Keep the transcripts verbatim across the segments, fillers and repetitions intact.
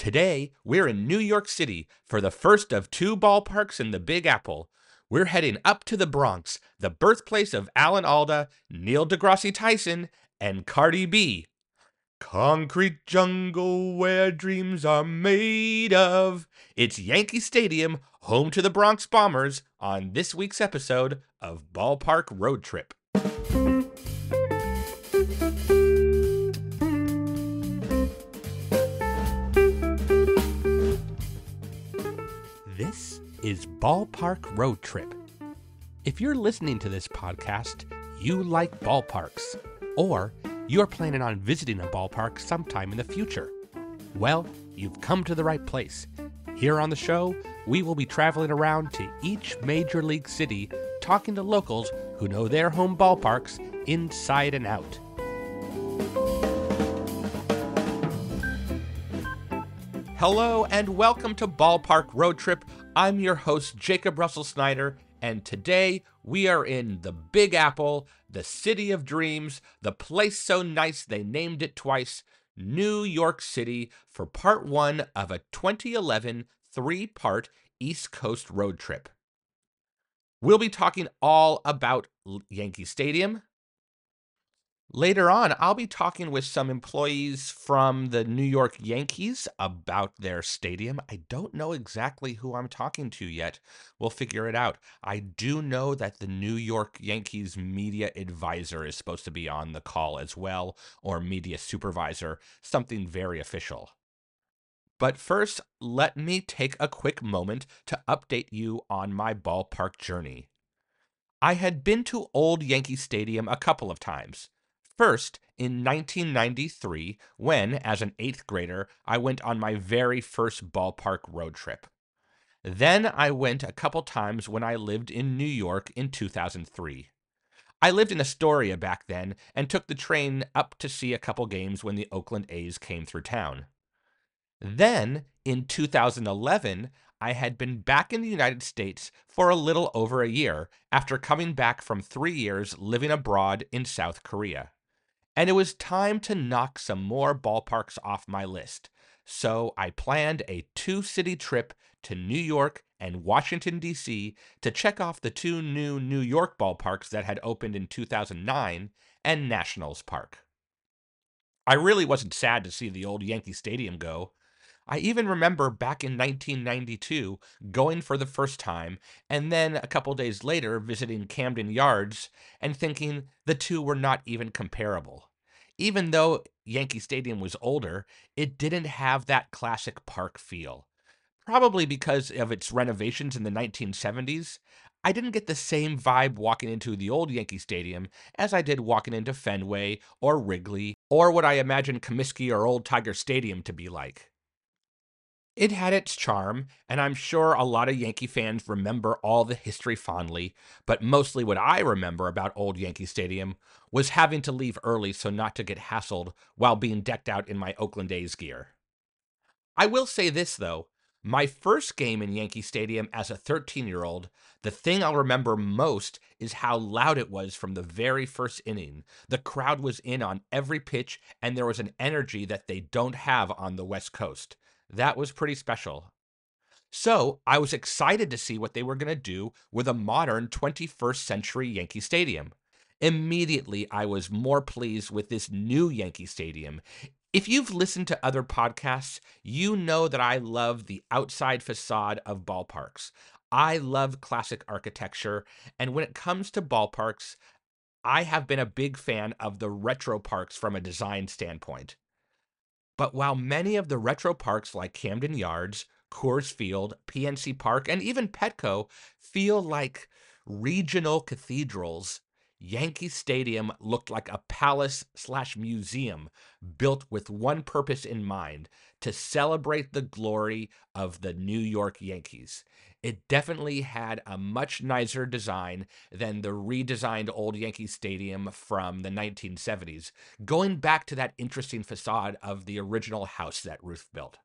Today, we're in New York City for the first of two ballparks in the Big Apple. We're heading up to the Bronx, the birthplace of Alan Alda, Neil deGrasse Tyson, and Cardi B. Concrete jungle where dreams are made of. It's Yankee Stadium, home to the Bronx Bombers, on this week's episode of Ballpark Road Trip. This is Ballpark Road Trip. If you're listening to this podcast, you like ballparks, or you're planning on visiting a ballpark sometime in the future. Well, you've come to the right place. Here on the show, we will be traveling around to each major league city, talking to locals who know their home ballparks inside and out. Hello and welcome to Ballpark Road Trip. I'm your host, Jacob Russell Snyder, and today we are in the Big Apple, the city of dreams, the place so nice they named it twice, New York City, for part one of a twenty eleven three-part East Coast road trip. We'll be talking all about Yankee Stadium. Later on, I'll be talking with some employees from the New York Yankees about their stadium. I don't know exactly who I'm talking to yet. We'll figure it out. I do know that the New York Yankees media advisor is supposed to be on the call as well, or media supervisor, something very official. But first, let me take a quick moment to update you on my ballpark journey. I had been to Old Yankee Stadium a couple of times. First, in nineteen ninety-three, when, as an eighth grader, I went on my very first ballpark road trip. Then I went a couple times when I lived in New York in two thousand three. I lived in Astoria back then and took the train up to see a couple games when the Oakland A's came through town. Then, in two thousand eleven, I had been back in the United States for a little over a year after coming back from three years living abroad in South Korea. And it was time to knock some more ballparks off my list. So I planned a two-city trip to New York and Washington, D C to check off the two new New York ballparks that had opened in two thousand nine and Nationals Park. I really wasn't sad to see the old Yankee Stadium go. I even remember back in nineteen ninety-two going for the first time, and then a couple days later visiting Camden Yards and thinking the two were not even comparable. Even though Yankee Stadium was older, it didn't have that classic park feel. Probably because of its renovations in the nineteen seventies, I didn't get the same vibe walking into the old Yankee Stadium as I did walking into Fenway or Wrigley, or what I imagine Comiskey or Old Tiger Stadium to be like. It had its charm, and I'm sure a lot of Yankee fans remember all the history fondly, but mostly what I remember about Old Yankee Stadium was having to leave early so not to get hassled while being decked out in my Oakland A's gear. I will say this, though. My first game in Yankee Stadium as a thirteen-year-old, the thing I'll remember most is how loud it was from the very first inning. The crowd was in on every pitch, and there was an energy that they don't have on the West Coast. That was pretty special. So I was excited to see what they were going to do with a modern twenty-first century Yankee Stadium. Immediately, I was more pleased with this new Yankee Stadium. If you've listened to other podcasts, you know that I love the outside facade of ballparks. I love classic architecture, and when it comes to ballparks, I have been a big fan of the retro parks from a design standpoint. But while many of the retro parks like Camden Yards, Coors Field, P N C Park, and even Petco feel like regional cathedrals, Yankee Stadium looked like a palace slash museum built with one purpose in mind: to celebrate the glory of the New York Yankees. It definitely had a much nicer design than the redesigned Old Yankee Stadium from the nineteen seventies, going back to that interesting facade of the original house that Ruth built.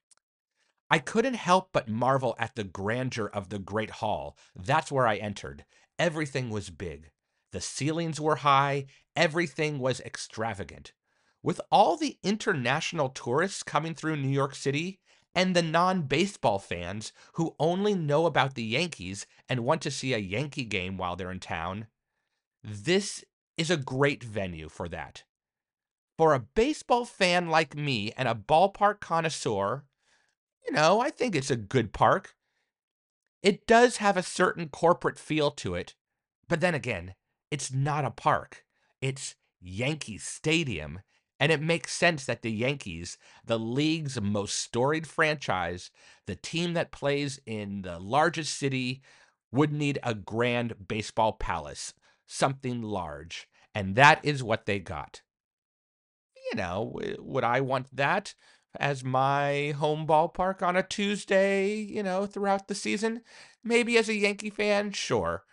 I couldn't help but marvel at the grandeur of the Great Hall. That's where I entered. Everything was big. The ceilings were high. Everything was extravagant. With all the international tourists coming through New York City, and the non-baseball fans who only know about the Yankees and want to see a Yankee game while they're in town, this is a great venue for that. For a baseball fan like me and a ballpark connoisseur, you know, I think it's a good park. It does have a certain corporate feel to it, but then again, it's not a park. It's Yankee Stadium, and it makes sense that the Yankees, the league's most storied franchise, the team that plays in the largest city, would need a grand baseball palace, something large, and that is what they got. You know, w- would I want that as my home ballpark on a Tuesday, you know, throughout the season? Maybe as a Yankee fan, sure.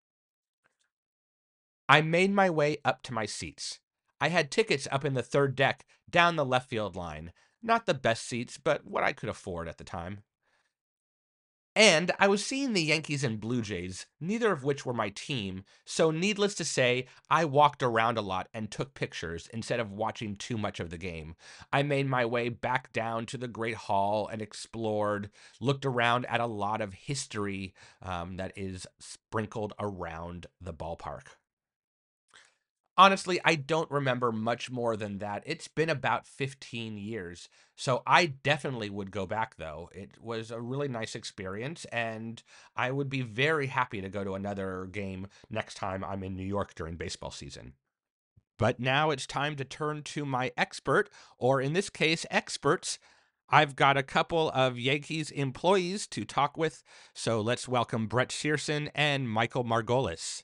I made my way up to my seats. I had tickets up in the third deck down the left field line. Not the best seats, but what I could afford at the time. And I was seeing the Yankees and Blue Jays, neither of which were my team, so needless to say, I walked around a lot and took pictures instead of watching too much of the game. I made my way back down to the Great Hall and explored, looked around at a lot of history um, that is sprinkled around the ballpark. Honestly, I don't remember much more than that. It's been about fifteen years. So I definitely would go back, though. It was a really nice experience, and I would be very happy to go to another game next time I'm in New York during baseball season. But now it's time to turn to my expert, or in this case, experts. I've got a couple of Yankees employees to talk with, so let's welcome Brett Shearson and Michael Margolis.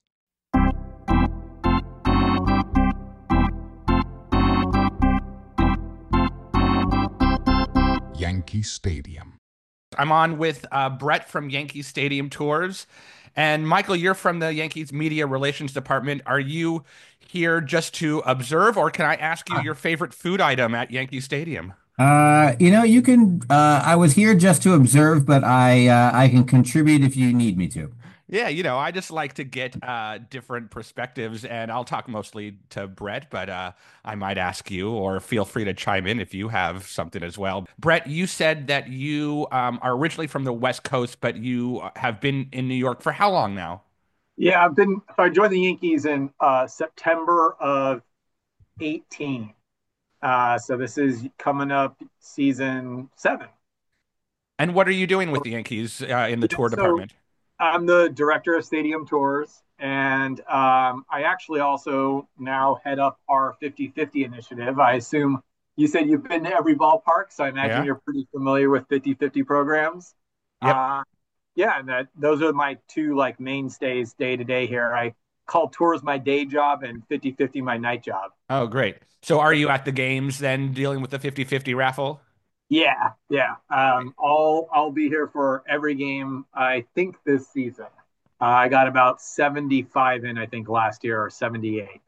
Yankee Stadium. I'm on with uh, Brett from Yankee Stadium Tours. And Michael, you're from the Yankees Media Relations Department. Are you here just to observe, or can I ask you your favorite food item at Yankee Stadium? Uh, you know, you can. Uh, I was here just to observe, but I uh, I can contribute if you need me to. Yeah, you know, I just like to get uh, different perspectives, and I'll talk mostly to Brett, but uh, I might ask you, or feel free to chime in if you have something as well. Brett, you said that you um, are originally from the West Coast, but you have been in New York for how long now? Yeah, I've been. So I joined the Yankees in uh, September of eighteen. Uh, so this is coming up season seven. And what are you doing with the Yankees uh, in the Yeah, tour so department? I'm the director of stadium tours, and um, I actually also now head up our fifty-fifty initiative. I assume you said you've been to every ballpark, so I imagine Yeah. you're pretty familiar with fifty-fifty programs. Yep. Uh, yeah, and that those are my two like mainstays day to day here. I call tours my day job and fifty-fifty my night job. Oh, great. So are you at the games then dealing with the fifty-fifty raffle? Yeah, yeah. Um, I'll I'll be here for every game. I think this season. Uh, I got about seventy-five in, I think, last year or seventy-eight.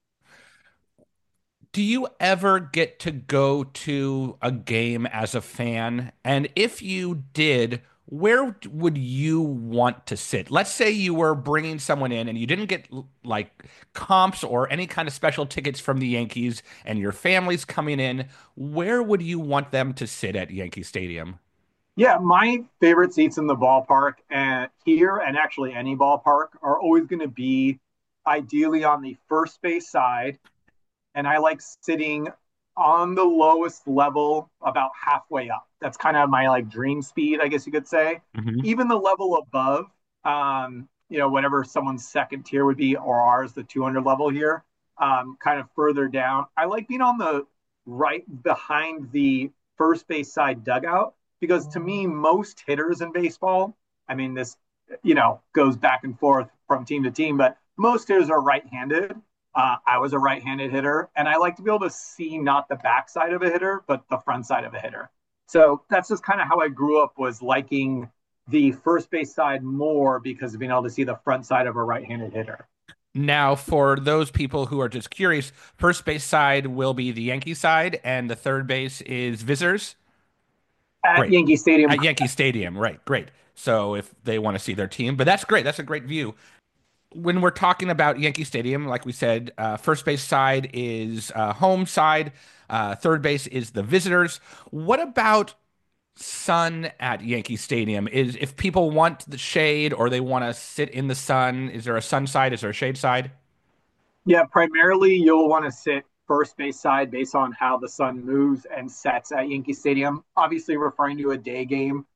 Do you ever get to go to a game as a fan? And if you did, where would you want to sit? Let's say you were bringing someone in and you didn't get l- like comps or any kind of special tickets from the Yankees and your family's coming in. Where would you want them to sit at Yankee Stadium? Yeah, my favorite seats in the ballpark and here and actually any ballpark are always going to be ideally on the first base side, and I like sitting on the lowest level about halfway up. That's kind of my like dream speed, I guess you could say. Hmm. Even the level above, um, you know, whatever someone's second tier would be, or ours, the two hundred level here, um, kind of further down. I like being on the right behind the first base side dugout because to me, most hitters in baseball, I mean, this, you know, goes back and forth from team to team, but most hitters are right handed. uh, I was a right-handed hitter, and I like to be able to see not the backside of a hitter, but the front side of a hitter. So that's just kind of how I grew up, was liking the first base side more because of being able to see the front side of a right-handed hitter. Now, for those people who are just curious, first base side will be the Yankee side, and the third base is visitors. At Great. Yankee Stadium. At Yankee Stadium, right? Great. So if they want to see their team, but that's great. That's a great view. When we're talking about Yankee Stadium, like we said, uh, first base side is uh, home side, uh, third base is the visitors. What about sun at Yankee Stadium? Is if people want the shade or they want to sit in the sun, is there a sun side? Is there a shade side? Yeah, primarily you'll want to sit first base side based on how the sun moves and sets at Yankee Stadium. Obviously, referring to a day game.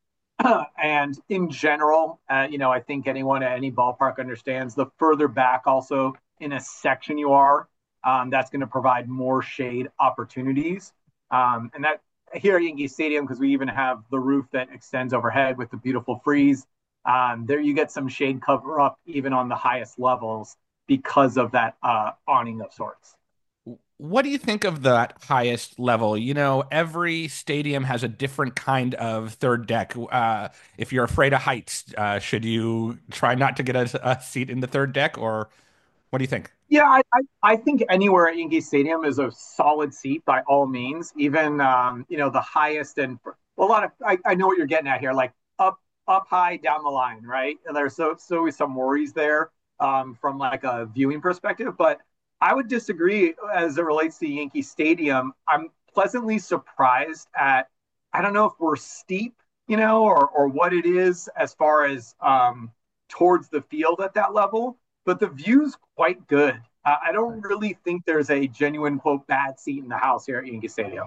And in general, uh, you know, I think anyone at any ballpark understands the further back also in a section you are, um, that's going to provide more shade opportunities. Um, and that here at Yankee Stadium, because we even have the roof that extends overhead with the beautiful frieze, um, there you get some shade cover up even on the highest levels because of that uh, awning of sorts. What do you think of that highest level? You know, every stadium has a different kind of third deck. Uh, if you're afraid of heights, uh, should you try not to get a, a seat in the third deck, or what do you think? Yeah, I, I, I think anywhere at Yankee Stadium is a solid seat by all means. Even um, you know the highest and well, a lot of I, I know what you're getting at here, like up up high down the line, right? And there's so so always some worries there um, from like a viewing perspective, but I would disagree as it relates to Yankee Stadium. I'm pleasantly surprised at I don't know if we're steep, you know, or or what it is as far as um, towards the field at that level, but the view's quite good. Uh, I don't really think there's a genuine quote bad seat in the house here at Yankee Stadium.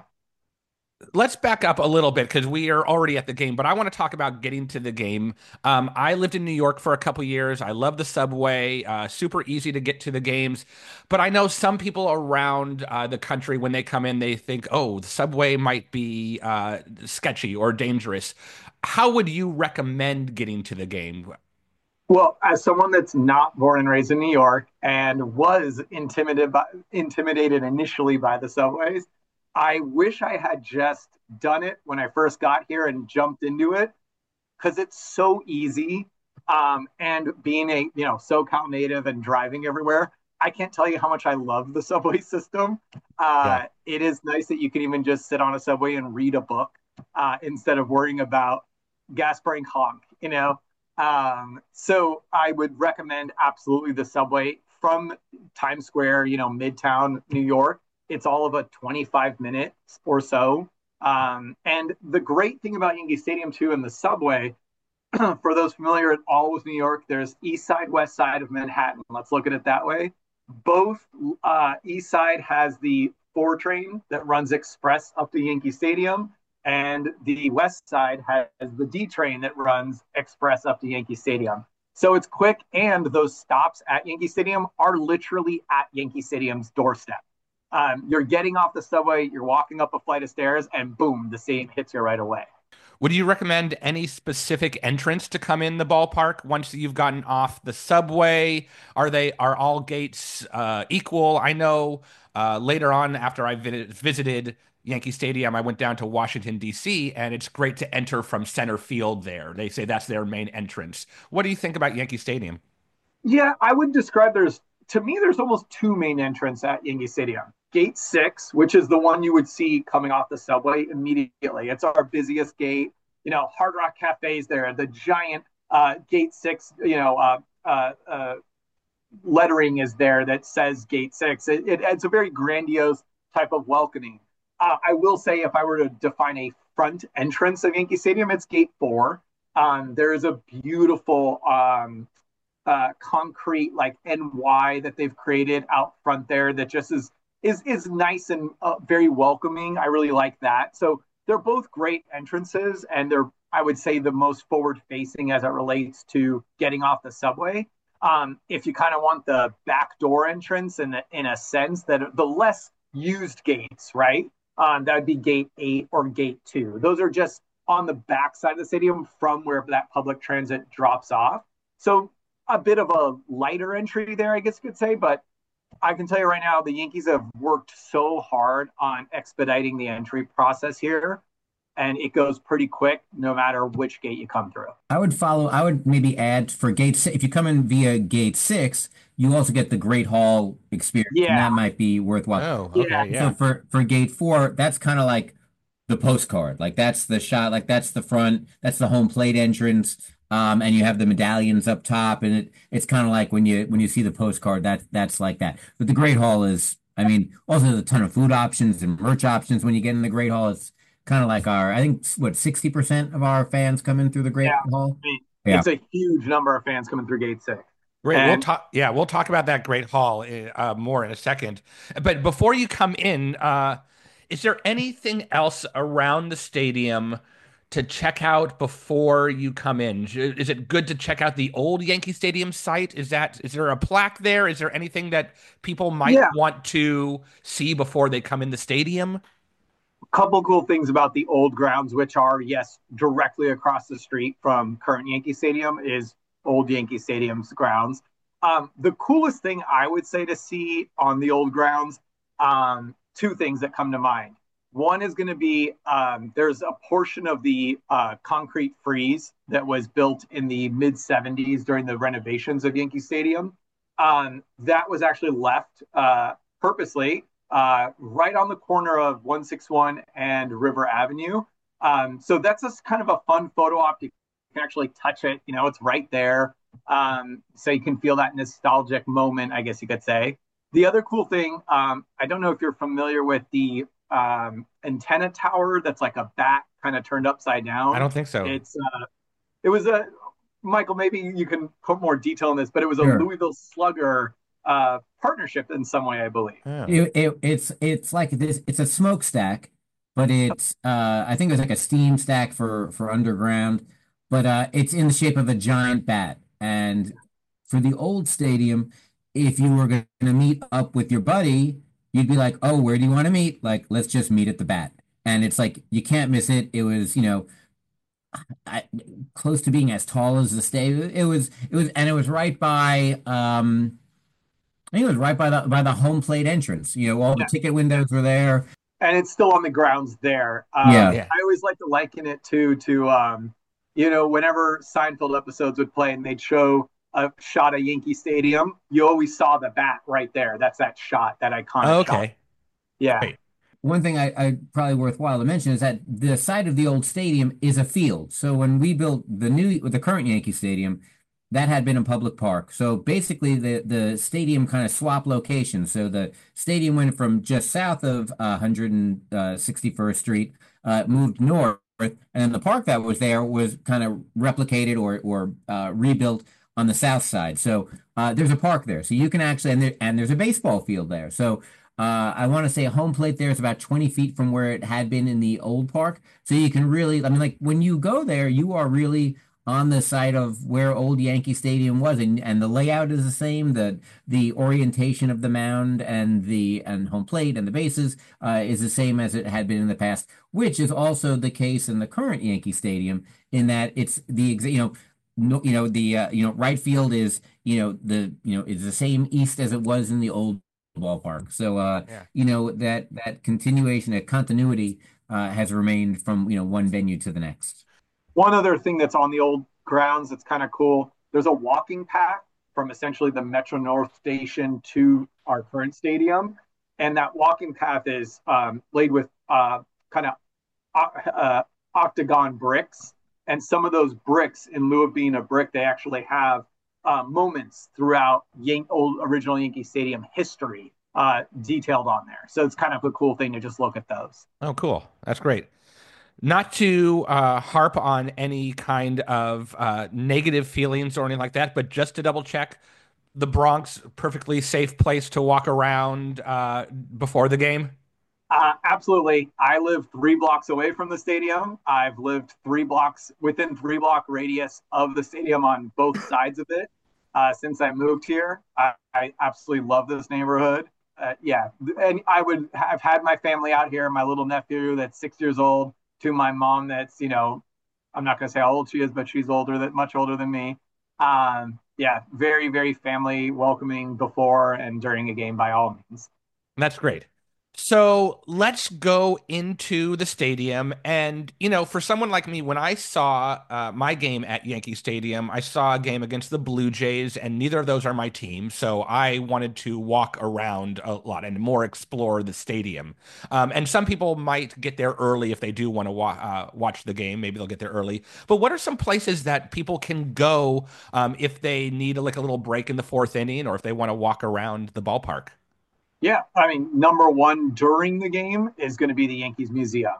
Let's back up a little bit because we are already at the game, but I want to talk about getting to the game. Um, I lived in New York for a couple years. I love the subway, uh, super easy to get to the games. But I know some people around uh, the country, when they come in, they think, oh, the subway might be uh, sketchy or dangerous. How would you recommend getting to the game? Well, as someone that's not born and raised in New York and was intimidated by, intimidated initially by the subways, I wish I had just done it when I first got here and jumped into it because it's so easy. Um, and being a you know SoCal native and driving everywhere, I can't tell you how much I love the subway system. Yeah. Uh, it is nice that you can even just sit on a subway and read a book uh, instead of worrying about gas burning honk. You know, um, so I would recommend absolutely the subway from Times Square, you know, Midtown New York. It's all of a twenty-five minutes or so. Um, and the great thing about Yankee Stadium too, and the subway, for those familiar at all with New York, there's East Side, West Side of Manhattan. Let's look at it that way. Both uh, East Side has the four train that runs express up to Yankee Stadium, and the West Side has the D train that runs express up to Yankee Stadium. So it's quick, and those stops at Yankee Stadium are literally at Yankee Stadium's doorstep. Um, you're getting off the subway, you're walking up a flight of stairs, and boom, the stadium hits you right away. Would you recommend any specific entrance to come in the ballpark once you've gotten off the subway? Are they are all gates uh, equal? I know uh, later on after I vi- visited Yankee Stadium, I went down to Washington, D C, and it's great to enter from center field there. They say that's their main entrance. What do you think about Yankee Stadium? Yeah, I would describe there's to me there's almost two main entrances at Yankee Stadium. Gate six, which is the one you would see coming off the subway immediately. It's our busiest gate. You know, Hard Rock Cafe's there, the giant uh, Gate six, you know, uh, uh, uh, lettering is there that says Gate six. It, it, it's a very grandiose type of welcoming. Uh, I will say, if I were to define a front entrance of Yankee Stadium, it's Gate four. Um, there is a beautiful um, uh, concrete like N Y that they've created out front there that just is is is nice and uh, very welcoming. I really like that. So they're both great entrances, and they're I would say the most forward facing as it relates to getting off the subway. Um, if you kind of want the backdoor entrance in a, in a sense that the less used gates, right? Um, that would be gate eight or gate two. Those are just on the back side of the stadium from where that public transit drops off. So a bit of a lighter entry there, I guess you could say. But I can tell you right now, the Yankees have worked so hard on expediting the entry process here, and it goes pretty quick no matter which gate you come through. I would follow, I would maybe add for gate six, if you come in via gate six, you also get the Great Hall experience, and Yeah, that might be worthwhile. Oh, yeah, okay, So yeah. for for gate four, that's kind of like the postcard. Like that's the shot, like that's the front, that's the home plate entrance. Um, and you have the medallions up top, and it it's kind of like when you when you see the postcard, that that's like that. But the Great Hall is, I mean, also there's a ton of food options and merch options when you get in the Great Hall. It's kind of like our, I think, what, sixty percent of our fans come in through the Yeah, Great Hall. I mean, Yeah. it's a huge number of fans coming through Gate Six, Great. We'll and talk. Yeah, we'll talk about that Great Hall uh, more in a second. But before you come in, uh, is there anything else around the stadium to check out before you come in? Is it good to check out the old Yankee Stadium site? Is that is there a plaque there? Is there anything that people might yeah, want to see before they come in the stadium? couple cool things about the old grounds, which are, yes, directly across the street from current Yankee Stadium, is old Yankee Stadium's grounds. Um, the coolest thing I would say to see on the old grounds, um, two things that come to mind. One is going to be um, there's a portion of the uh, concrete frieze that was built in the mid seventies during the renovations of Yankee Stadium. Um, that was actually left uh, purposely uh, right on the corner of one sixty-one and River Avenue. Um, so that's just kind of a fun photo op. You can actually touch it. You know, it's right there. Um, so you can feel that nostalgic moment, I guess you could say. The other cool thing, um, I don't know if you're familiar with the um, antenna tower that's like a bat kind of turned upside I down. don't think so. It's uh, it was a Michael. Maybe you can put more detail in this, but it was a Sure. Louisville Slugger uh, partnership in some way, I believe. Oh. It, it it's it's like this. It's a smokestack, but it's uh I think it was like a steam stack for for underground, but uh it's in the shape of a giant bat. And for the old stadium, if you were going to meet up with your buddy, you'd be like, "Oh, where do you want to meet? Like, let's just meet at the bat." And it's like you can't miss it. It was, you know, I, close to being as tall as the stage. It was it was and it was right by um. I think it was right by the by the home plate entrance. You know, all the Yeah, ticket windows were there. and it's still on the grounds there. Um, Yeah. Yeah. I always like to liken it to to um, you know, whenever Seinfeld episodes would play and they'd show a shot of Yankee Stadium, you always saw the bat right there. That's that shot, that iconic shot. Okay. Yeah, Great. One thing I, I probably worthwhile to mention is that the site of the old stadium is a field. So when we built the new, the current Yankee Stadium, that had been a public park. So basically, the the stadium kind of swapped locations. So the stadium went from just south of uh, one hundred sixty-first Street, uh, moved north, and then the park that was there was kind of replicated or or uh, rebuilt on the south side. So uh, there's a park there. So you can actually and there and there's a baseball field there. So uh, I want to say home plate there is about twenty feet from where it had been in the old park. So you can really, I mean, like when you go there, you are really on the site of where old Yankee Stadium was, and and the layout is the same. The the orientation of the mound and the and home plate and the bases uh, is the same as it had been in the past, which is also the case in the current Yankee Stadium, in that it's the exa- you know. No, you know the uh, you know right field is you know the you know is the same east as it was in the old ballpark. So uh Yeah. you know that that continuation, that continuity uh has remained from you know one venue to the next. one other thing that's on the old grounds that's kind of cool. There's a walking path from essentially the Metro North station to our current stadium, and that walking path is um, laid with uh, kind of uh, octagon bricks. And some of those bricks, in lieu of being a brick, they actually have uh, moments throughout Yan- old original Yankee Stadium history uh, detailed on there. So it's kind of a cool thing to just look at those. Oh, cool. That's great. Not to uh, harp on any kind of uh, negative feelings or anything like that, but just to double check, the Bronx, perfectly safe place to walk around uh, before the game. Uh, absolutely. I live three blocks away from the stadium. I've lived three blocks within three block radius of the stadium on both sides of it uh, since I moved here. I, I absolutely love this neighborhood. Uh, yeah, and I would have had my family out here. My little nephew that's six years old, to my mom that's you know, I'm not going to say how old she is, but she's older, that much older than me. Um, yeah, very very family welcoming before and during a game by all means. That's great. So let's go into the stadium. And, you know, for someone like me, when I saw uh, my game at Yankee Stadium, I saw a game against the Blue Jays, and neither of those are my team. So I wanted to walk around a lot and more explore the stadium. Um, and some people might get there early if they do want to wa uh, watch the game. Maybe they'll get there early. But what are some places that people can go um, if they need like a little break in the fourth inning or if they want to walk around the ballpark? Yeah, I mean, number one during the game is going to be the Yankees Museum.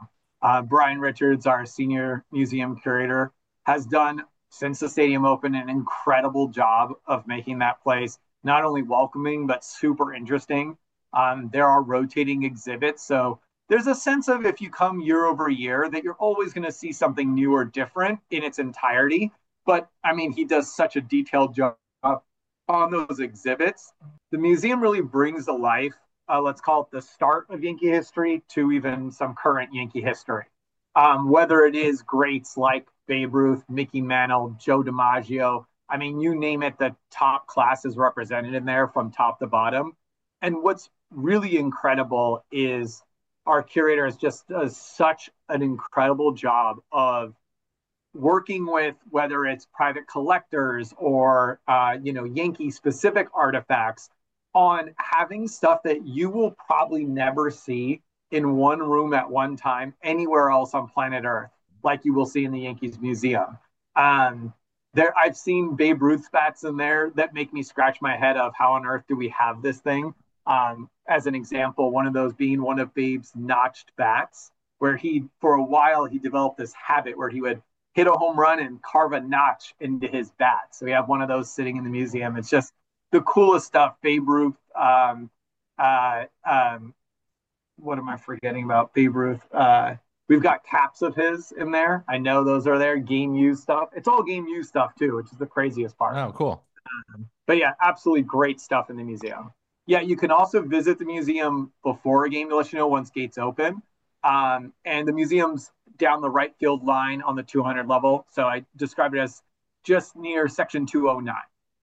Uh, Brian Richards, our senior museum curator, has done since the stadium opened an incredible job of making that place not only welcoming but super interesting. Um, there are rotating exhibits, so there's a sense of if you come year over year that you're always going to see something new or different in its entirety. But I mean, he does such a detailed job on those exhibits. The museum really brings to life, uh, let's call it the start of Yankee history to even some current Yankee history. Um, whether it is greats like Babe Ruth, Mickey Mantle, Joe DiMaggio, I mean, you name it, the top class is represented in there from top to bottom. And what's really incredible is our curator has just does such an incredible job of working with whether it's private collectors or uh, you know Yankee specific artifacts on having stuff that you will probably never see in one room at one time anywhere else on planet Earth, like you will see in the Yankees Museum. Um, there, I've seen Babe Ruth bats in there that make me scratch my head of how on earth do we have this thing? Um, as an example, one of those being one of Babe's notched bats, where he, for a while, he developed this habit where he would hit a home run and carve a notch into his bat. So we have one of those sitting in the museum. It's just the coolest stuff. Babe Ruth, um, uh, um, what am I forgetting about Babe Ruth? Uh, we've got caps of his in there. I know those are there. Game used stuff. It's all game used stuff too, which is the craziest part. Oh, cool. Um, but yeah, absolutely great stuff in the museum. Yeah, you can also visit the museum before a game to let you know once gates open. Um, and the museum's down the right field line on the two hundred level. So I describe it as just near section two oh nine.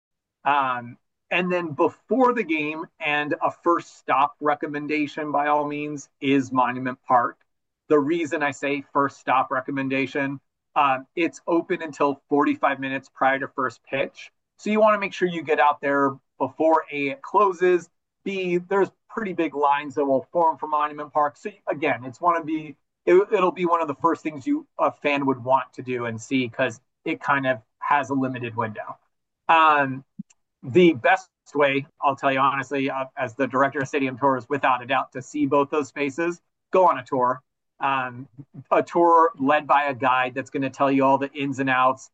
Um, and then before the game, and a first stop recommendation by all means, is Monument Park. The reason I say first stop recommendation, um, it's open until forty-five minutes prior to first pitch. So you want to make sure you get out there before A, it closes. B, there's pretty big lines that will form for Monument Park. So again, it's one of the it, it'll be one of the first things you a fan would want to do and see because it kind of has a limited window. Um, the best way, I'll tell you honestly, uh, as the director of stadium tours, without a doubt, to see both those spaces, go on a tour. Um, a tour led by a guide that's going to tell you all the ins and outs.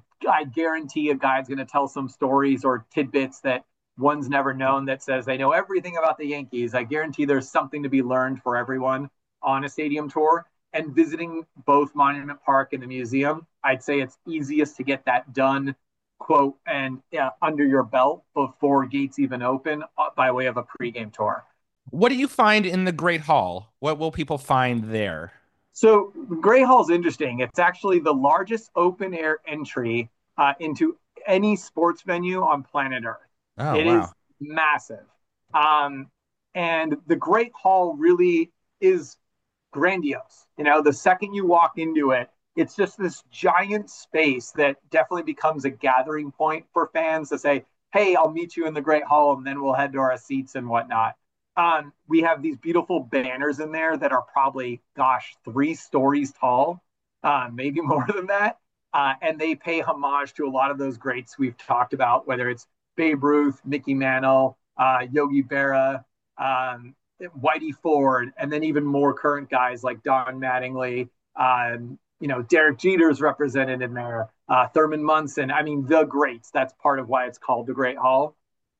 I guarantee a guide's going to tell some stories or tidbits that one's never known that says they know everything about the Yankees. I guarantee there's something to be learned for everyone on a stadium tour. And visiting both Monument Park and the museum, I'd say it's easiest to get that done, quote, and yeah, under your belt before gates even open uh, by way of a pregame tour. What do you find in the Great Hall? What will people find there? So Great Hall is interesting. It's actually the largest open air entry uh, into any sports venue on planet Earth. Oh, It is wow. massive. Um, and the Great Hall really is grandiose. You know, the second you walk into it, it's just this giant space that definitely becomes a gathering point for fans to say, hey, I'll meet you in the Great Hall and then we'll head to our seats and whatnot. Um, we have these beautiful banners in there that are probably, gosh, three stories tall, uh, maybe more than that. Uh, and they pay homage to a lot of those greats we've talked about, whether it's Babe Ruth, Mickey Mantle, uh, Yogi Berra, um, Whitey Ford, and then even more current guys like Don Mattingly. Um, you know, Derek Jeter's represented in there, uh, Thurman Munson. I mean, the greats. That's part of why it's called the Great Hall.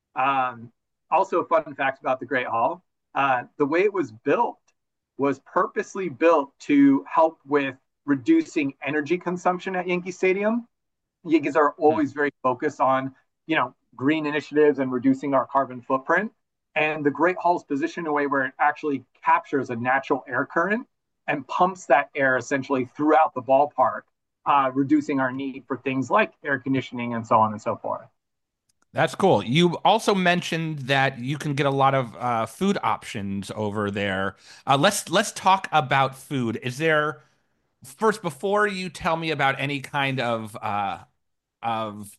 Um, Also, fun facts about the Great Hall. Uh, the way it was built was purposely built to help with reducing energy consumption at Yankee Stadium. Yankees are Hmm. always very focused on, you know, green initiatives and reducing our carbon footprint. And the Great Hall is positioned in a way where it actually captures a natural air current and pumps that air essentially throughout the ballpark, uh, reducing our need for things like air conditioning and so on and so forth. That's cool. You also mentioned that you can get a lot of uh, food options over there. Uh, let's let's talk about food. Is there first before you tell me about any kind of uh, of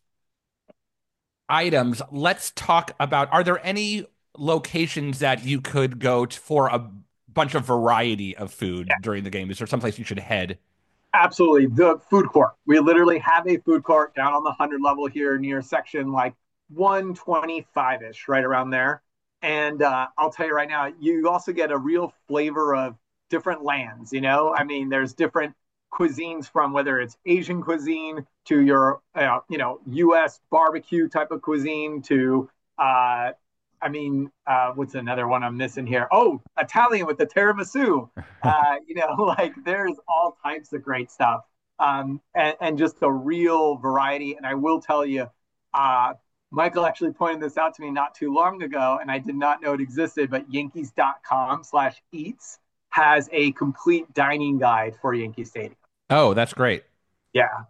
items, let's talk about are there any locations that you could go to for a bunch of variety of food during the game? Is there someplace you should head? Absolutely. The food court. We literally have a food court down on the one hundred level here near section like one twenty-five ish, right around there. And uh, I'll tell you right now, you also get a real flavor of different lands. You know, I mean, there's different cuisines from whether it's Asian cuisine to your, uh, you know, U S barbecue type of cuisine to, uh, I mean, uh, what's another one I'm missing here? Oh, Italian with the tiramisu. Uh, you know, like there's all types of great stuff, um, and, and just a real variety. And I will tell you, uh, Michael actually pointed this out to me not too long ago, and I did not know it existed, but Yankees.com slash eats has a complete dining guide for Yankee Stadium. Oh, that's great. Yeah.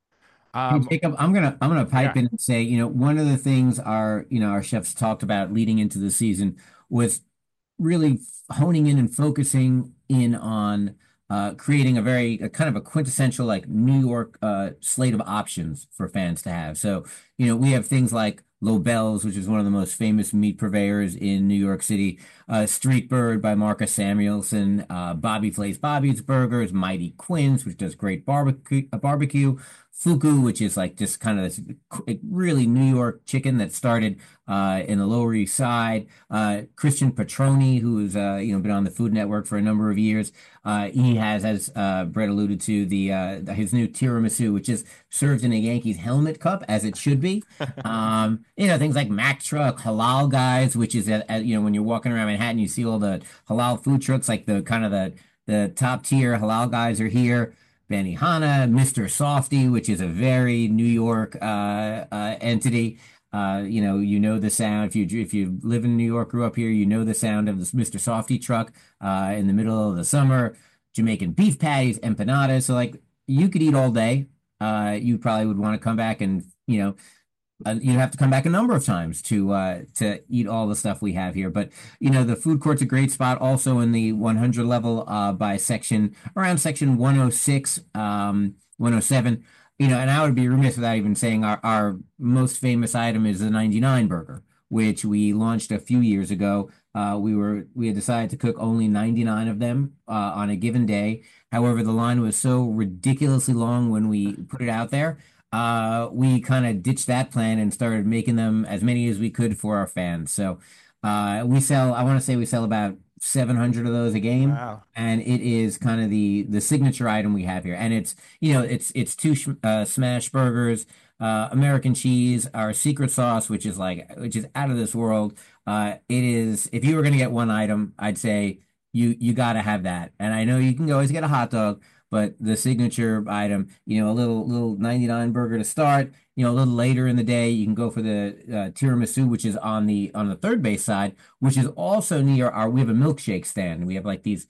Hey, Um, Jacob, I'm gonna I'm gonna pipe yeah. in and say, you know, one of the things our, you know, our chefs talked about leading into the season was really honing in and focusing in on uh, creating a very a kind of a quintessential like New York uh, slate of options for fans to have. So, you know, we have things like Lobel's, which is one of the most famous meat purveyors in New York City, uh, Street Bird by Marcus Samuelson, uh, Bobby Flay's Bobby's Burgers, Mighty Quinn's, which does great barbecue, uh, barbecue, Fuku, which is like just kind of this really New York chicken that started uh, in the Lower East Side. Uh, Christian Petroni, who's uh, you know been on the Food Network for a number of years, uh, he has, as uh, Brett alluded to, the uh, his new tiramisu, which is served in a Yankees helmet cup, as it should be. Um, you know things like Mac Truck, Halal Guys, which is at, at, you know when you're walking around Manhattan, you see all the halal food trucks, like the kind of the the top tier Halal Guys are here. Benihana, Mister Softy, which is a very New York uh, uh, entity. Uh, you know, you know the sound. If you if you live in New York, grew up here, you know the sound of this Mister Softy truck uh, in the middle of the summer. Jamaican beef patties, empanadas. So like you could eat all day. Uh, you probably would want to come back and you know uh, you have to come back a number of times to uh to eat all the stuff we have here. But you know, the food court's a great spot also in the one hundred level uh by section around section one oh six, um one oh seven. You know, and I would be remiss without even saying our our most famous item is the ninety-nine burger, which we launched a few years ago. Uh, we were we had decided to cook only ninety-nine of them uh, on a given day. However, the line was so ridiculously long when we put it out there, uh, we kind of ditched that plan and started making them as many as we could for our fans. So uh, we sell, I want to say we sell about seven hundred of those a game. Wow. And it is kind of the the signature item we have here. And it's, you know, it's it's two sh uh, smash burgers, uh, American cheese, our secret sauce, which is like, which is out of this world. Uh, it is, if you were going to get one item, I'd say you you got to have that. And I know you can always get a hot dog, but the signature item, you know, a little little ninety-nine burger to start. You know, a little later in the day, you can go for the uh, tiramisu, which is on the on the third base side, which is also near our. We have a milkshake stand. We have like these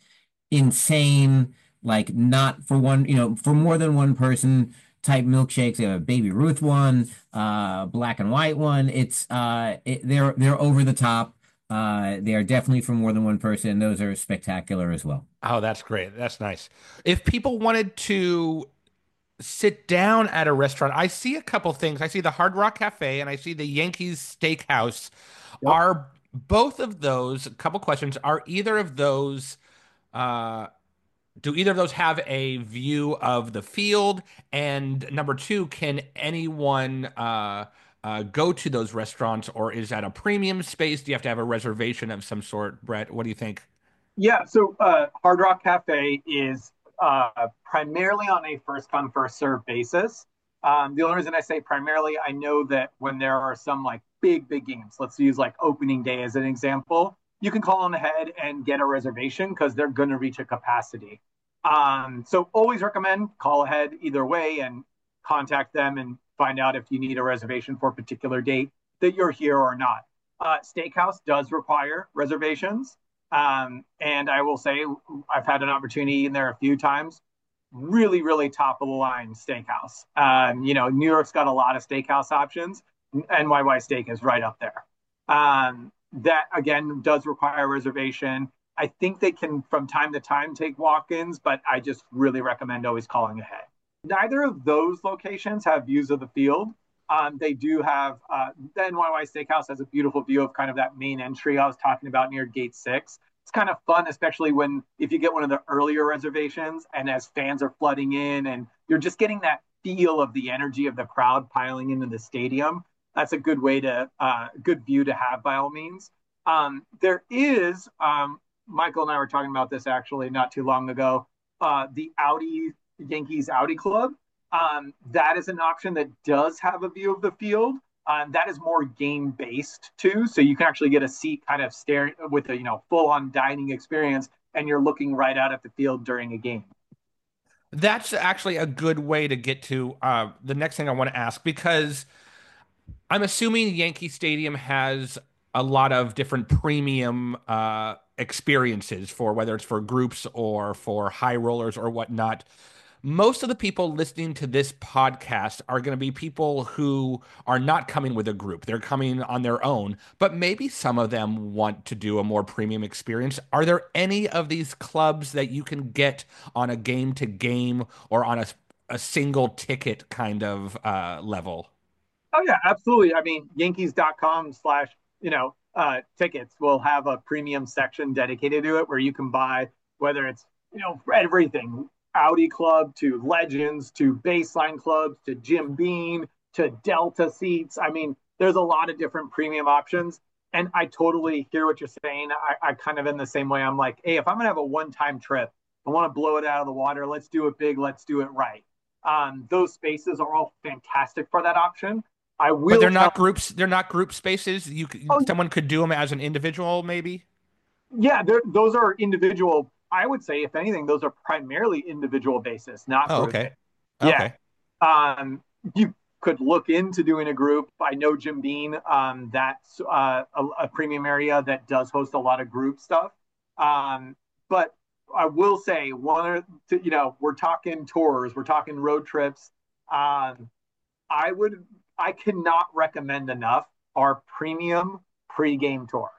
insane, like not for one, you know, for more than one person type milkshakes. They have a Baby Ruth one, uh, black and white one. It's uh, it, they're they're over the top. Uh, they are definitely for more than one person. Those are spectacular as well. Oh, that's great. That's nice. If people wanted to sit down at a restaurant, I see a couple things. I see the Hard Rock Cafe and I see the Yankees Steakhouse. Yep. Are both of those, a couple questions, are either of those, uh, do either of those have a view of the field? And number two, can anyone uh, uh, go to those restaurants, or is that a premium space? Do you have to have a reservation of some sort, Brett? What do you think? Yeah, so uh, Hard Rock Cafe is uh, primarily on a first come, first serve basis. Um, the only reason I say primarily, I know that when there are some like big, big games, let's use like opening day as an example, you can call on ahead and get a reservation because they're going to reach a capacity. Um, so always recommend call ahead either way and contact them and find out if you need a reservation for a particular date that you're here or not. Uh, Steakhouse does require reservations. Um, and I will say I've had an opportunity in there a few times. Really, really top of the line steakhouse. Um, you know, New York's got a lot of steakhouse options. N Y Y Steak is right up there. Um, that again does require a reservation. I think they can from time to time take walk-ins, but I just really recommend always calling ahead. Neither of those locations have views of the field. Um, they do have uh, the N Y Y Steakhouse has a beautiful view of kind of that main entry I was talking about near Gate Six. It's kind of fun, especially when if you get one of the earlier reservations and as fans are flooding in and you're just getting that feel of the energy of the crowd piling into the stadium. That's a good way to uh, good view to have by all means. Um, there is um, Michael and I were talking about this actually not too long ago. Uh, the Audi Yankees Audi Club, um, that is an option that does have a view of the field. Um, that is more game based too, so you can actually get a seat kind of staring with a you know full on dining experience, and you're looking right out at the field during a game. That's actually a good way to get to uh, the next thing I want to ask because I'm assuming Yankee Stadium has a lot of different premium uh, experiences for whether it's for groups or for high rollers or whatnot. Most of the people listening to this podcast are going to be people who are not coming with a group. They're coming on their own, but maybe some of them want to do a more premium experience. Are there any of these clubs that you can get on a game to game or on a, a single ticket kind of uh, level? Oh yeah, absolutely. I mean, Yankees dot com slash, you know, uh, tickets will have a premium section dedicated to it where you can buy whether it's, you know, everything, Audi Club to Legends to Baseline Clubs to Jim Beam to Delta seats. I mean, there's a lot of different premium options. And I totally hear what you're saying. I, I kind of in the same way. I'm like, hey, if I'm gonna have a one-time trip, I want to blow it out of the water. Let's do it big. Let's do it right. Um, those spaces are all fantastic for that option. I But will they're tell. not groups. They're not group spaces. You Oh, c- someone could do them as an individual, maybe. yeah, those are individual. I would say, if anything, those are primarily individual basis, not Oh, group okay. based. Yeah. Okay. Um, you could look into doing a group. I know Jim Bean. Um, that's uh, a, a premium area that does host a lot of group stuff. Um, but I will say, one, or you know, we're talking tours, we're talking road trips. Um, I would, I cannot recommend enough our premium pregame tour.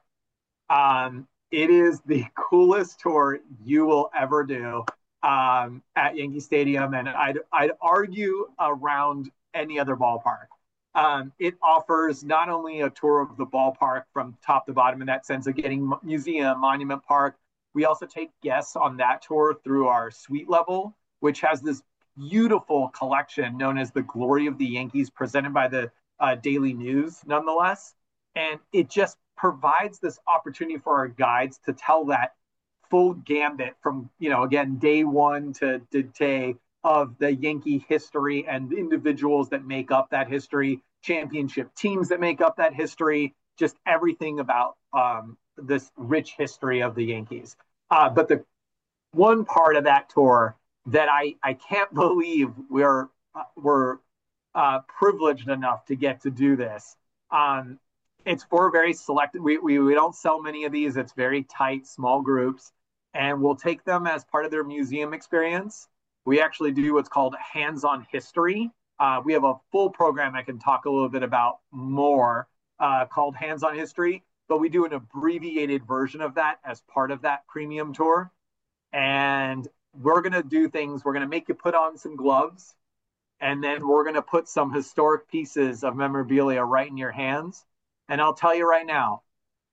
Um, it is the coolest tour you will ever do um, at Yankee Stadium, and I'd I'd argue around any other ballpark. Um, it offers not only a tour of the ballpark from top to bottom in that sense of getting museum, monument park. We also take guests on that tour through our suite level, which has this beautiful collection known as the Glory of the Yankees, presented by the uh, Daily News, nonetheless. And it just provides this opportunity for our guides to tell that full gambit from, you know, again, day one to today of the Yankee history and individuals that make up that history, championship teams that make up that history, just everything about um, this rich history of the Yankees. Uh, but the one part of that tour that I, I can't believe we're uh, we're uh, privileged enough to get to do this. Um, it's for very selected. We, we we don't sell many of these. It's very tight, small groups, and we'll take them as part of their museum experience. We actually do what's called hands-on history. Uh, we have a full program I can talk a little bit about more uh, called hands-on history, but we do an abbreviated version of that as part of that premium tour. And we're going to do things. We're going to make you put on some gloves, and then we're going to put some historic pieces of memorabilia right in your hands. And I'll tell you right now,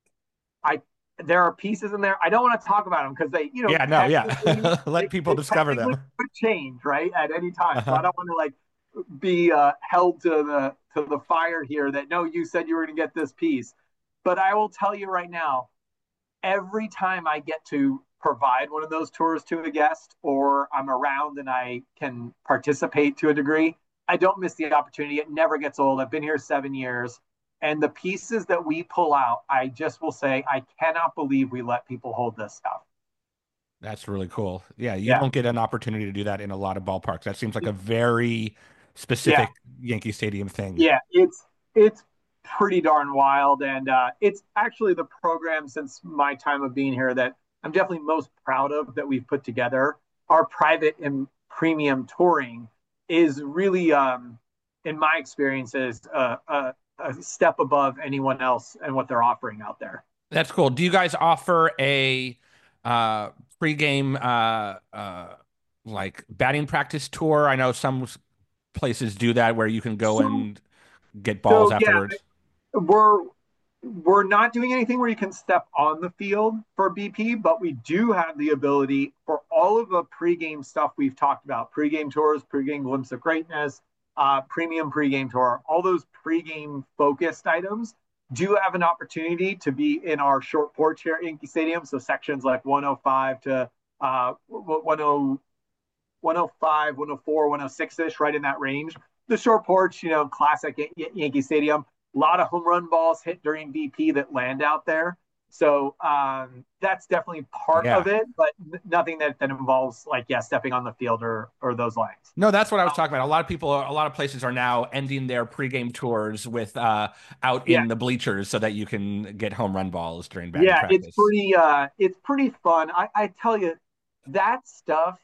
I there are pieces in there. I don't want to talk about them because they, you know, Yeah. No. technically Yeah. they, Let people they discover technically them. could change right at any time. So I Uh-huh. don't want to like be uh, held to the to the fire here. That no, you said you were going to get this piece, but I will tell you right now, every time I get to provide one of those tours to a guest or I'm around and I can participate to a degree, I don't miss the opportunity. It never gets old. I've been here seven years. And the pieces that we pull out, I just will say, I cannot believe we let people hold this stuff. That's really cool. Yeah, you Yeah. don't get an opportunity to do that in a lot of ballparks. That seems like a very Yeah. specific Yankee Stadium thing. Yeah. It's, it's, pretty darn wild. And uh, it's actually the program since my time of being here that I'm definitely most proud of that we've put together. Our private and premium touring is really, um, in my experiences, uh, a, a step above anyone else and what they're offering out there. That's cool. Do you guys offer a uh pregame uh uh like batting practice tour? I know some s- places do that where you can go So, and get balls so yeah, afterwards. we're we're not doing anything where you can step on the field for B P, but we do have the ability for all of the pregame stuff we've talked about, pregame tours, pregame glimpse of greatness, uh, premium pregame tour, all those pregame focused items. do have an opportunity to be in our short porch here at Yankee Stadium. So sections like one oh five to uh, ten, one oh five, one oh four, one oh six ish, right in that range. The short porch, you know, classic Yankee Stadium. A lot of home run balls hit during V P that land out there. So um, that's definitely part Yeah. of it, but nothing that, that involves like, yeah, stepping on the field or or those lines. No, that's what I was talking about. A lot of people, a lot of places are now ending their pregame tours with uh, out Yeah, in the bleachers so that you can get home run balls during batting yeah, it's practice. pretty uh, it's pretty fun. I, I tell you, that stuff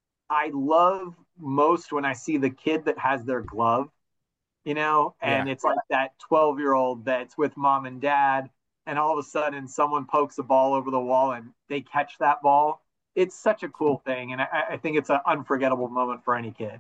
I love most when I see the kid that has their glove, you know, Yeah. and it's like that twelve year old that's with mom and dad, and all of a sudden someone pokes a ball over the wall and they catch that ball. It's such a cool thing. And I, I think it's an unforgettable moment for any kid.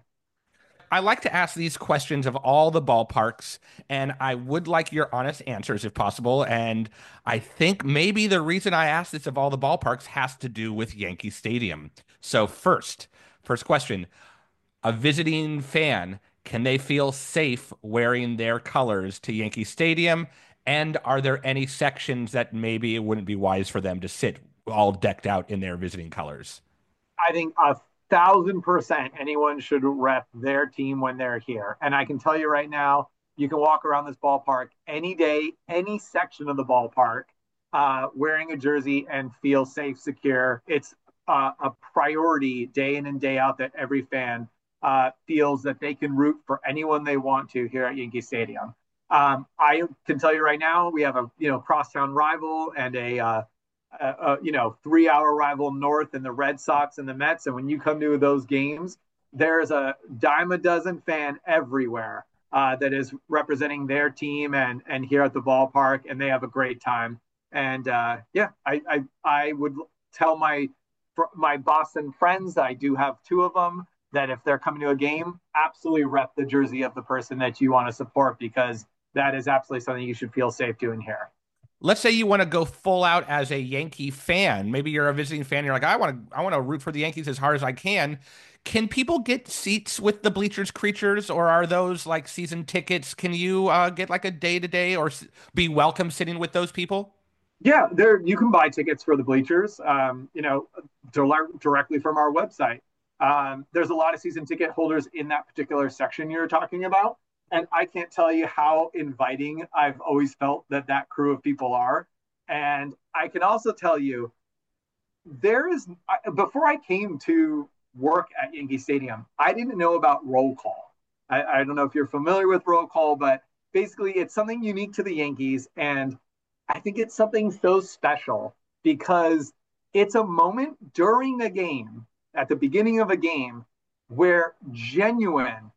I like to ask these questions of all the ballparks, and I would like your honest answers if possible. And I think maybe the reason I asked this of all the ballparks has to do with Yankee Stadium. So first, first question, a visiting fan, can they feel safe wearing their colors to Yankee Stadium? And are there any sections that maybe it wouldn't be wise for them to sit all decked out in their visiting colors? I think a thousand percent anyone should rep their team when they're here. And I can tell you right now, you can walk around this ballpark any day, any section of the ballpark, uh, wearing a jersey and feel safe, secure. It's uh, a priority day in and day out that every fan uh, feels that they can root for anyone they want to here at Yankee Stadium. Um, I can tell you right now, we have a you know crosstown rival and a uh, uh, uh, you know, three hour rival north and the Red Sox and the Mets. And when you come to those games, there's a dime a dozen fan everywhere uh, that is representing their team and and here at the ballpark, and they have a great time. And uh, yeah, I, I I would tell my my Boston friends, I do have two of them, that if they're coming to a game, absolutely rep the jersey of the person that you want to support because that is absolutely something you should feel safe doing here. Let's say you want to go full out as a Yankee fan. Maybe you're a visiting fan. You're like, I want to, I want to root for the Yankees as hard as I can. Can people get seats with the bleachers creatures, or are those like season tickets? Can you uh, get like a day to day or s- be welcome sitting with those people? Yeah, there you can buy tickets for the bleachers. Um, you know, dir- directly from our website. Um, there's a lot of season ticket holders in that particular section you're talking about, and I can't tell you how inviting I've always felt that that crew of people are. And I can also tell you there is before I came to work at Yankee Stadium, I didn't know about roll call. I, I don't know if you're familiar with roll call, but basically it's something unique to the Yankees, and I think it's something so special because it's a moment during a game, at the beginning of a game, where genuine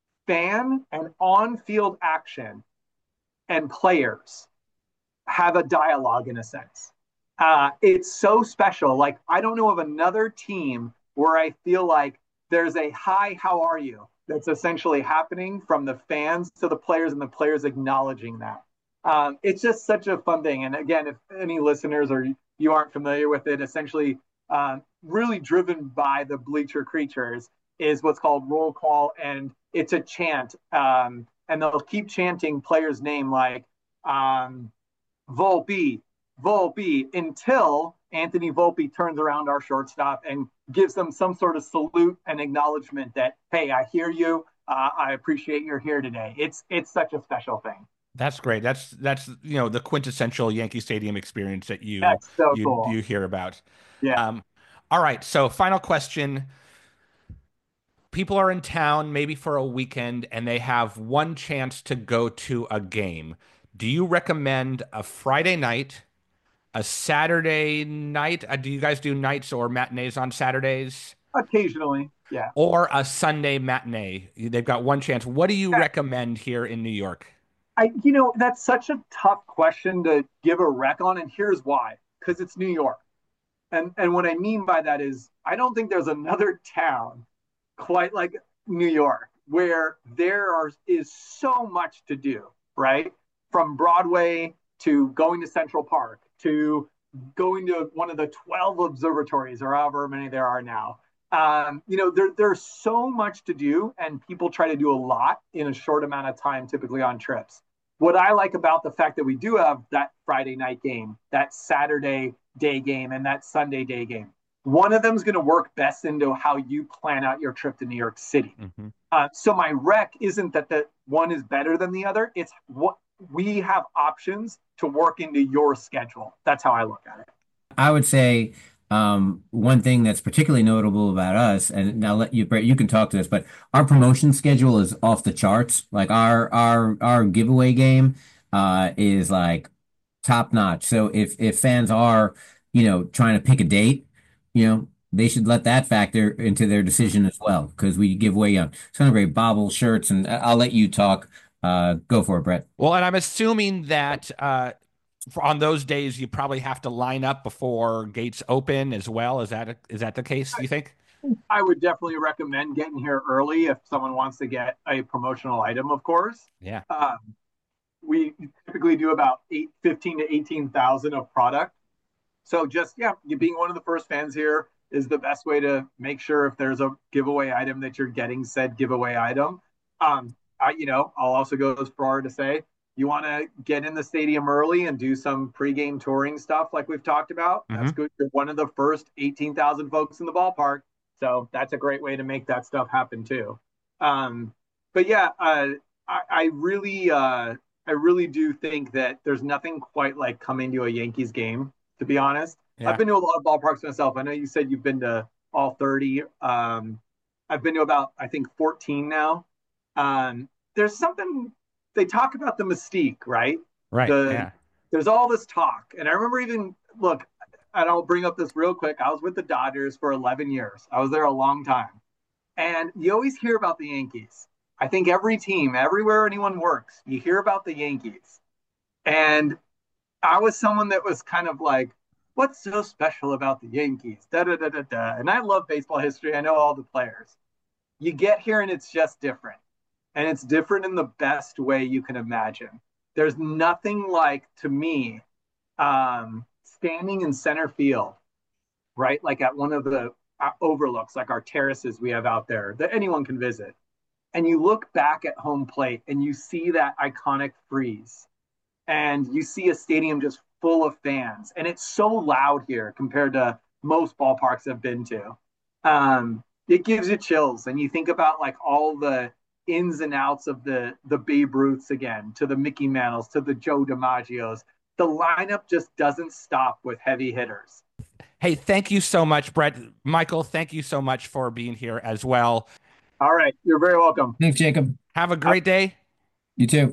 fan and on field action and players have a dialogue in a sense. Uh, it's so special. Like, I don't know of another team where I feel like there's a hi, how are you? That's essentially happening from the fans to the players and the players acknowledging that. Um, it's just such a fun thing. And again, if any listeners or you aren't familiar with it, essentially, um, really driven by the bleacher creatures is what's called roll call. And it's a chant. Um, and they'll keep chanting players' name like, um, Volpe, Volpe, until Anthony Volpe turns around our shortstop and gives them some sort of salute and acknowledgement that, hey, I hear you. Uh, I appreciate you're here today. It's it's such a special thing. That's great. That's that's you know the quintessential Yankee Stadium experience that you That's so you cool. you hear about. Yeah. Um, all right. So final question. People are in town maybe for a weekend and they have one chance to go to a game. Do you recommend a Friday night, a Saturday night? Uh, do you guys do nights or matinees on Saturdays? Occasionally. Yeah. Or a Sunday matinee? They've got one chance. What do you recommend here in New York? I, you know, that's such a tough question to give a rec on, and here's why. Because it's New York. And and what I mean by that is I don't think there's another town quite like New York where there are is so much to do, right? From Broadway to going to Central Park to going to one of the twelve observatories or however many there are now. Um, you know, there, there's so much to do, and people try to do a lot in a short amount of time, typically on trips. what I like about the fact that we do have that Friday night game, that Saturday day game, and that Sunday day game, one of them is going to work best into how you plan out your trip to New York City. Mm-hmm. Uh, so my rec isn't that the one is better than the other. It's what we have options to work into your schedule. That's how I look at it. I would say um, one thing that's particularly notable about us, and now let you, Brett, you can talk to this, but our promotion schedule is off the charts. Like our our our giveaway game uh, is like top notch. So if if fans are, you know, trying to pick a date, you know, they should let that factor into their decision as well, because we give away um, Celebrate bobble shirts, and I'll let you talk. Uh, go for it, Brett. Well, and I'm assuming that uh, for, on those days you probably have to line up before gates open as well. Is that a, is that the case, do you think? I would definitely recommend getting here early if someone wants to get a promotional item, of course. Yeah. Um, we typically do about eight, fifteen to eighteen thousand of product. So just, yeah, you being one of the first fans here is the best way to make sure if there's a giveaway item that you're getting said giveaway item. Um, I, you know, I'll also go as far to say, you want to get in the stadium early and do some pregame touring stuff like we've talked about. Mm-hmm. That's good. You're one of the first eighteen thousand folks in the ballpark. So that's a great way to make that stuff happen too. Um, but yeah, uh, I, I really, uh, I really do think that there's nothing quite like coming to a Yankees game, to be honest. Yeah. I've been to a lot of ballparks myself. I know you said you've been to all thirty. Um, I've been to about, I think, fourteen now. Um, there's something, they talk about the mystique, right? Right, the, yeah. There's all this talk. And I remember even, look, and I'll bring up this real quick. I was with the Dodgers for eleven years. I was there a long time. And you always hear about the Yankees. I think every team, everywhere anyone works, you hear about the Yankees. And I was someone that was kind of like, what's so special about the Yankees? Da, da, da, da, da. And I love baseball history. I know all the players. You get here and it's just different. And it's different in the best way you can imagine. There's nothing like, to me, um, standing in center field, right? Like at one of the uh, overlooks, like our terraces we have out there that anyone can visit. And you look back at home plate and you see that iconic freeze. And you see a stadium just full of fans. And it's so loud here compared to most ballparks I've been to. Um, it gives you chills. And you think about like all the ins and outs of the, the Babe Ruths again, to the Mickey Mantles, to the Joe DiMaggios. The lineup just doesn't stop with heavy hitters. Hey, thank you so much, Brett. Michael, thank you so much for being here as well. All right. You're very welcome. Thanks, Jacob. Have a great day. You too.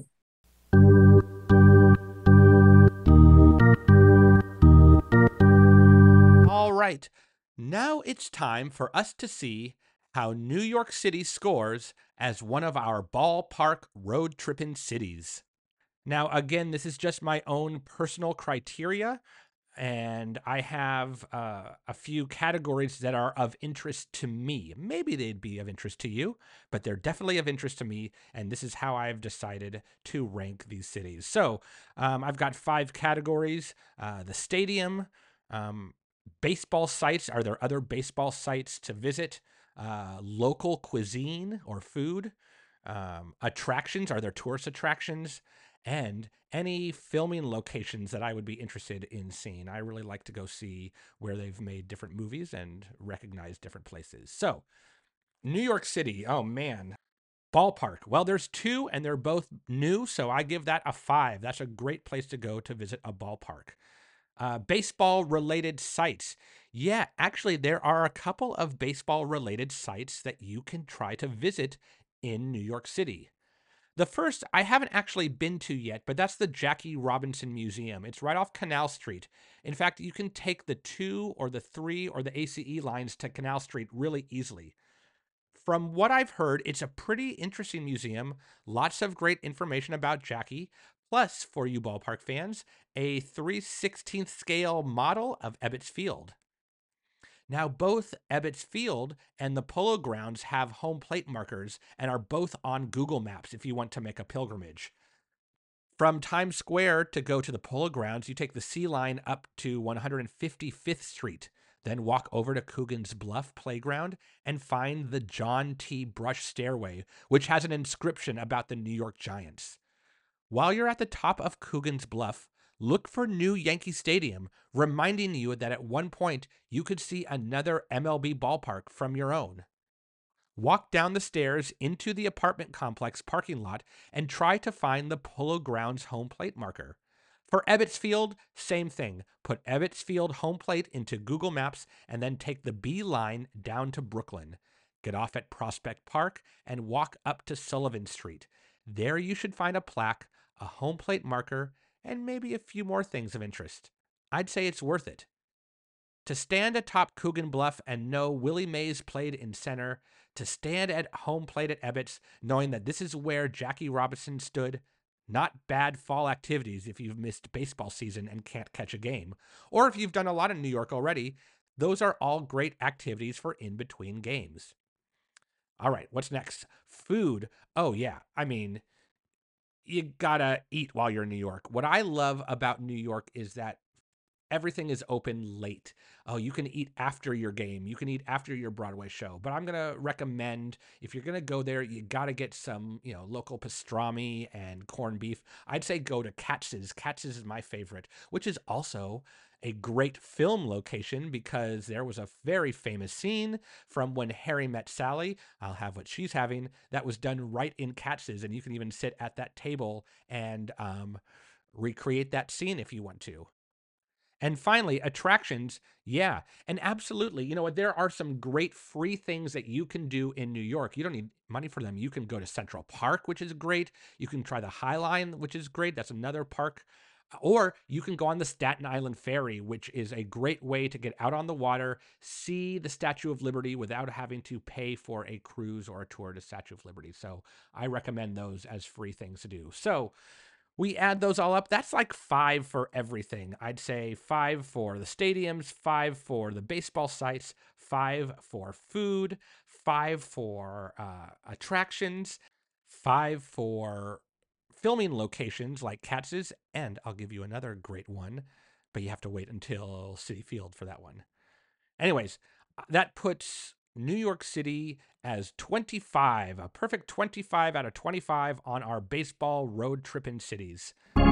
All right. Now it's time for us to see how New York City scores as one of our ballpark road tripping cities. Now, again, this is just my own personal criteria, and I have uh, a few categories that are of interest to me. Maybe they'd be of interest to you, but they're definitely of interest to me, and this is how I've decided to rank these cities. So um, I've got five categories. Uh, the stadium, um, baseball sites. Are there other baseball sites to visit? Uh, local cuisine or food. Um, attractions. Are there tourist attractions? And any filming locations that I would be interested in seeing. I really like to go see where they've made different movies and recognize different places. So, New York City, oh man. Ballpark, well, there's two and they're both new, so I give that a five. That's a great place to go to visit a ballpark. Uh, baseball-related sites. Yeah, actually, there are a couple of baseball-related sites that you can try to visit in New York City. The first, I haven't actually been to yet, but that's the Jackie Robinson Museum. It's right off Canal Street. In fact, you can take the two or the three or the A C E lines to Canal Street really easily. From what I've heard, it's a pretty interesting museum. Lots of great information about Jackie. Plus, for you ballpark fans, a three sixteenths scale model of Ebbets Field. Now, both Ebbets Field and the Polo Grounds have home plate markers and are both on Google Maps if you want to make a pilgrimage. From Times Square to go to the Polo Grounds, you take the C line up to one hundred fifty-fifth Street, then walk over to Coogan's Bluff Playground and find the John T. Brush Stairway, which has an inscription about the New York Giants. While you're at the top of Coogan's Bluff, look for New Yankee Stadium, reminding you that at one point you could see another M L B ballpark from your own. Walk down the stairs into the apartment complex parking lot and try to find the Polo Grounds home plate marker. For Ebbets Field, same thing. Put Ebbets Field home plate into Google Maps and then take the B line down to Brooklyn. Get off at Prospect Park and walk up to Sullivan Street. There you should find a plaque, a home plate marker, and maybe a few more things of interest. I'd say it's worth it. To stand atop Coogan Bluff and know Willie Mays played in center, to stand at home plate at Ebbets knowing that this is where Jackie Robinson stood, not bad fall activities if you've missed baseball season and can't catch a game. Or if you've done a lot in New York already, those are all great activities for in-between games. All right, what's next? Food. Oh, yeah. I mean, you gotta eat while you're in New York. What I love about New York is that everything is open late. Oh, you can eat after your game. You can eat after your Broadway show. But I'm going to recommend, if you're going to go there, you got to get some, you know, local pastrami and corned beef. I'd say go to Katz's. Katz's is my favorite, which is also a great film location because there was a very famous scene from When Harry Met Sally. I'll have what she's having. That was done right in Katz's, and you can even sit at that table and um, recreate that scene if you want to. And finally, attractions. Yeah, and absolutely. You know what? There are some great free things that you can do in New York. You don't need money for them. You can go to Central Park, which is great. You can try the High Line, which is great. That's another park. Or you can go on the Staten Island Ferry, which is a great way to get out on the water, see the Statue of Liberty without having to pay for a cruise or a tour to Statue of Liberty. So I recommend those as free things to do. So we add those all up. That's like five for everything. I'd say five for the stadiums, five for the baseball sites, five for food, five for uh, attractions, five for filming locations like Katz's, and I'll give you another great one, but you have to wait until Citi Field for that one. Anyways, that puts New York City as twenty-five, a perfect twenty-five out of twenty-five on our baseball road tripping cities.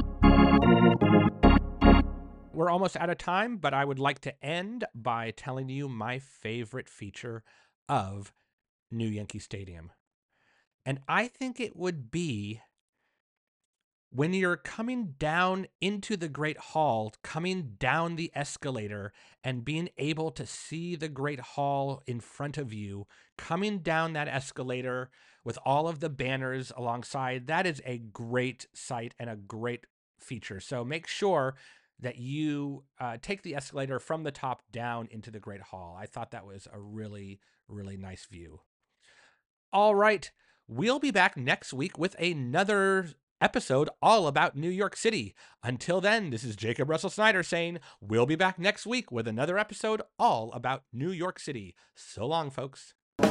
We're almost out of time, but I would like to end by telling you my favorite feature of New Yankee Stadium. And I think it would be when you're coming down into the Great Hall, coming down the escalator and being able to see the Great Hall in front of you, coming down that escalator with all of the banners alongside, that is a great sight and a great feature. So make sure that you uh, take the escalator from the top down into the Great Hall. I thought that was a really, really nice view. All right, we'll be back next week with another episode all about New York City. Until then, this is Jacob Russell Snyder saying we'll be back next week with another episode all about New York City. So long, folks.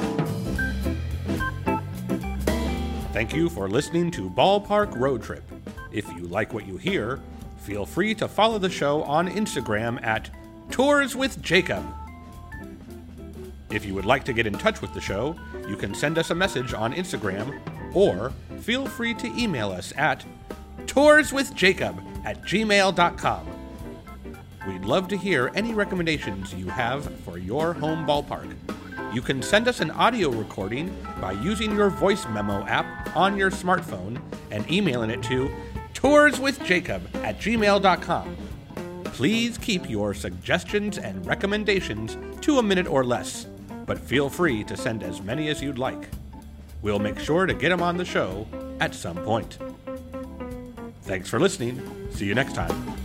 Thank you for listening to Ballpark Road Trip. If you like what you hear, feel free to follow the show on Instagram at Tours with Jacob. If you would like to get in touch with the show, you can send us a message on Instagram or feel free to email us at tourswithjacob at gmail dot com. We'd love to hear any recommendations you have for your home ballpark. You can send us an audio recording by using your voice memo app on your smartphone and emailing it to tourswithjacob at gmail dot com. Please keep your suggestions and recommendations to a minute or less, but feel free to send as many as you'd like. We'll make sure to get them on the show at some point. Thanks for listening. See you next time.